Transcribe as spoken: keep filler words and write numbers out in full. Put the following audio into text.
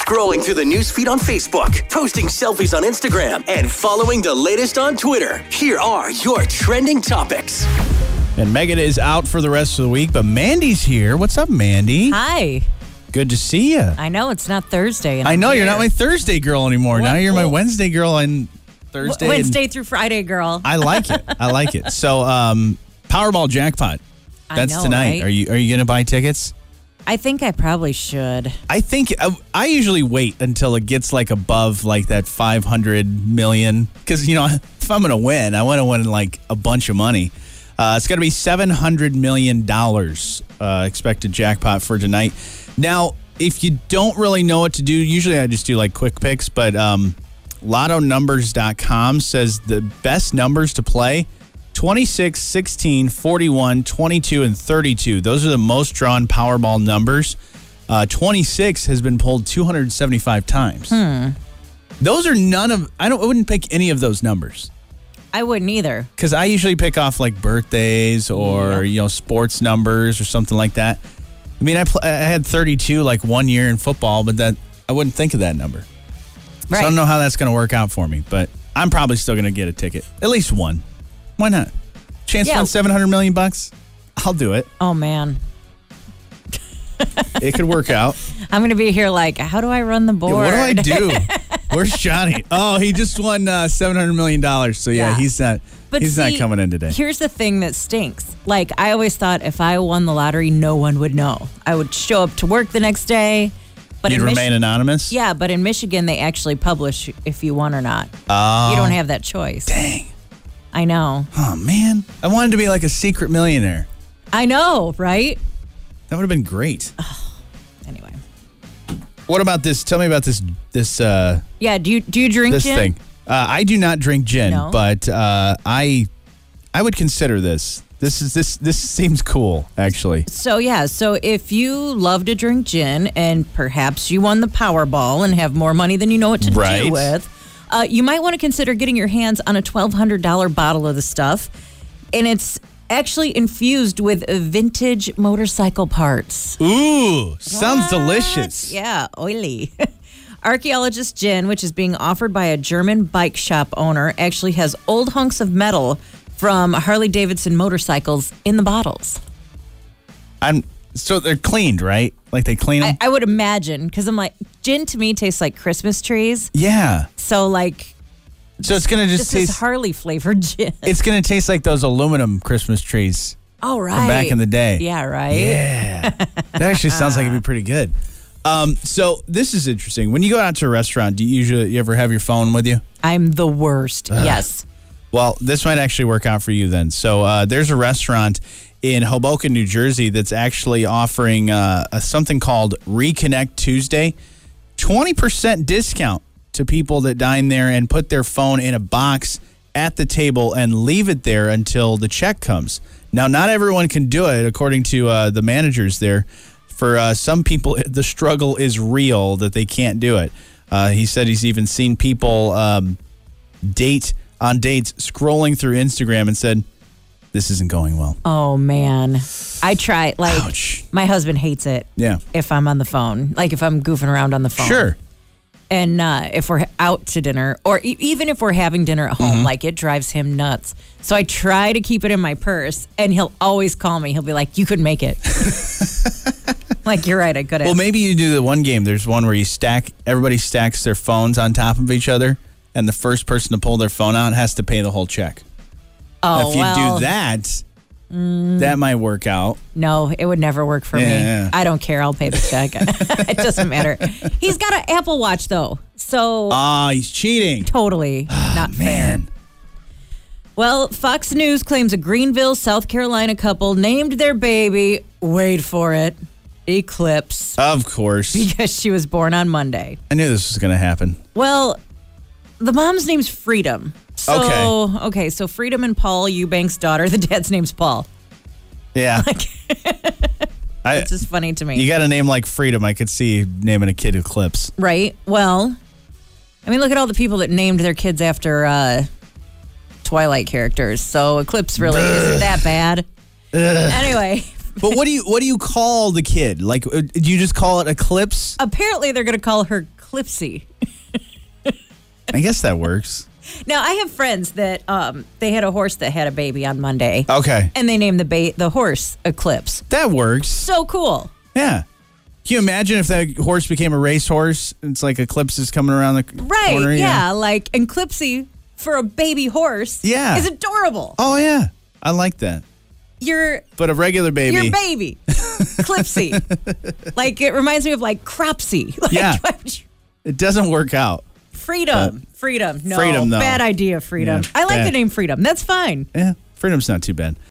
scrolling through the newsfeed on Facebook, posting selfies on Instagram, and following the latest on Twitter. Here are your trending topics. And Megan is out for the rest of the week, but Mandy's here. What's up, Mandy? Hi. Good to see you. I know it's not Thursday. And I I'm know here. you're not my Thursday girl anymore. What? Now you're my Wednesday girl and Thursday. Wednesday and through Friday, girl. I like it. I like it. So, um, Powerball jackpot. That's I know, tonight. right? Are you Are you going to buy tickets? I think I probably should. I think I, I usually wait until it gets like above like that five hundred million because you know if I'm going to win, I want to win like a bunch of money. Uh, it's going to be seven hundred million dollars uh, expected jackpot for tonight. Now, if you don't really know what to do, usually I just do like quick picks, but um, lotto numbers dot com says the best numbers to play, twenty-six, sixteen, forty-one, twenty-two, and thirty-two. Those are the most drawn Powerball numbers. Uh, twenty-six has been pulled two hundred seventy-five times. Hmm. Those are none of, I don't. I wouldn't pick any of those numbers. I wouldn't either. Because I usually pick off like birthdays or, Yeah. you know, sports numbers or something like that. I mean, I, pl- I had thirty-two like one year in football, but that I wouldn't think of that number. Right. So I don't know how that's going to work out for me, but I'm probably still going to get a ticket. At least one. Why not? Chance to Yeah. win seven hundred million bucks? I'll do it. Oh, man. It could work out. I'm going to be here like, how do I run the board? Yeah, what do I do? Where's Johnny? Oh, he just won uh, seven hundred million dollars. So, yeah, Yeah. he's not But he's see, not coming in today. Here's the thing that stinks. Like, I always thought if I won the lottery, no one would know. I would show up to work the next day. But You'd in remain Mich- anonymous? Yeah, but in Michigan, they actually publish if you won or not. Oh. You don't have that choice. Dang. I know. Oh, man. I wanted to be like a secret millionaire. I know, right? That would have been great. Anyway. What about this? Tell me about this this uh, Yeah, do you do you drink this gin? thing. Uh, I do not drink gin, No? but uh, I I would consider this. This is this this seems cool, actually. So yeah, so if you love to drink gin and perhaps you won the Powerball and have more money than you know what to Right. do with, uh, you might want to consider getting your hands on a twelve hundred dollars bottle of the stuff. And it's actually infused with vintage motorcycle parts. Ooh, sounds What? delicious. Yeah, oily. Archaeologist Gin, which is being offered by a German bike shop owner, actually has old hunks of metal from Harley Davidson motorcycles in the bottles. I'm so they're cleaned, right? Like they clean them. I, I would imagine, because I'm like, gin to me tastes like Christmas trees. yeah. So like, So it's gonna just this is taste. Harley flavored gin. It's gonna taste like those aluminum Christmas trees Oh, right. from back in the day. Yeah, right. Yeah. That actually sounds like it'd be pretty good. Um, so this is interesting. When you go out to a restaurant, do you usually you ever have your phone with you? I'm the worst. Yes. Well, this might actually work out for you then. So uh, there's a restaurant in Hoboken, New Jersey that's actually offering uh, a, something called Reconnect Tuesday. twenty percent discount to people that dine there and put their phone in a box at the table and leave it there until the check comes. Now, not everyone can do it, according to uh, the managers there. For uh, some people, the struggle is real that they can't do it. Uh, he said he's even seen people um, date on dates scrolling through Instagram and said, this isn't going well. Oh, man. I try, like, Ouch. my husband hates it. Yeah. If I'm on the phone, like if I'm goofing around on the phone. Sure. And uh, if we're out to dinner, or e- even if we're having dinner at home, Mm-hmm. like it drives him nuts. So I try to keep it in my purse, and he'll always call me. He'll be like, "You couldn't make it." Like, you're right, I couldn't. Well, maybe you do the one game. There's one where you stack, everybody stacks their phones on top of each other, and the first person to pull their phone out has to pay the whole check. oh, if you well, do that, that might work out. no, it would never work for Yeah, me. yeah. I don't care. I'll pay the check. It doesn't matter. He's got an Apple Watch, though. So Ah, he's cheating. totally not fair. Man. Well, Fox News claims a Greenville, South Carolina couple named their baby, wait for it, Eclipse, Of course. because she was born on Monday. I knew this was going to happen. Well, the mom's name's Freedom. So, Okay. okay, so Freedom and Paul Eubanks' daughter, the dad's name's Paul. Yeah. I, It's just funny to me. you got a name like Freedom. I could see naming a kid Eclipse. Right? Well, I mean, look at all the people that named their kids after uh, Twilight characters. So Eclipse really isn't that bad. Anyway, But what do you what do you call the kid? Like, uh, do you just call it Eclipse? apparently they're going to call her Clipsy. I guess that works. Now, I have friends that um, they had a horse that had a baby on Monday. Okay. And they named the ba- the horse Eclipse. That works. So cool. Yeah. Can you imagine if that horse became a racehorse? It's like Eclipse is coming around the Right, corner. yeah. Like, and Clipsy for a baby horse Yeah. is adorable. Oh, yeah. I like that. Your But a regular baby. your baby, Clipsy. Like, it reminds me of, like, Cropsy. Like, Yeah. why would you- It doesn't work out. Freedom. Freedom. No, Freedom, though. bad idea, Freedom. Yeah, I like bad. the name Freedom. That's fine. Yeah. Freedom's not too bad.